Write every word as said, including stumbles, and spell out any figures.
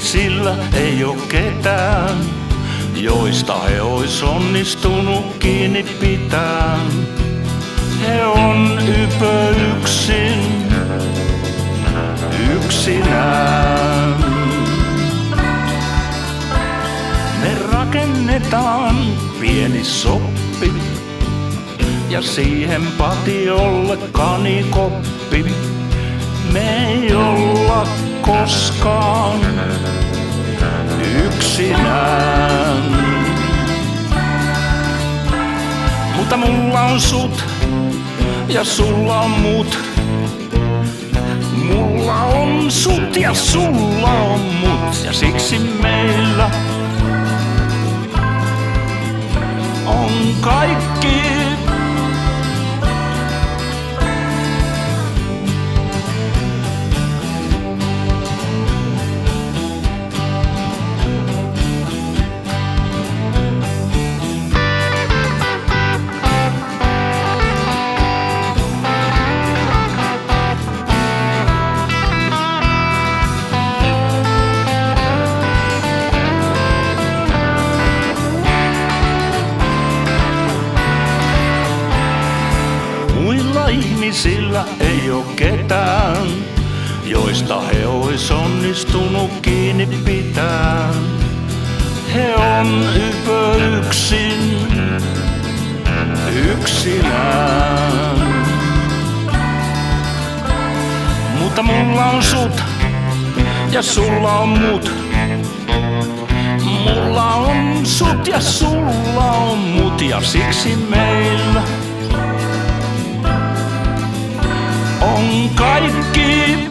ihmisillä ei oo ketään, joista he ois onnistunut kiinni pitään. He on ypö yksin, yksinään. Me rakennetaan pieni soppi ja siihen patiolle kanikoppi. Me ei olla koskaan yksinään. Mutta mulla on sut ja sulla on mut. Mulla on sut ja sulla on mut. Ja siksi meillä on kaikki. Ihmisillä ei oo ketään, joista he ois onnistunut kiinni pitään. He on ypö yksin, yksinään. Mutta mulla on sut ja sulla on mut. Mulla on sut ja sulla on mut. Ja siksi meillä on kaikki.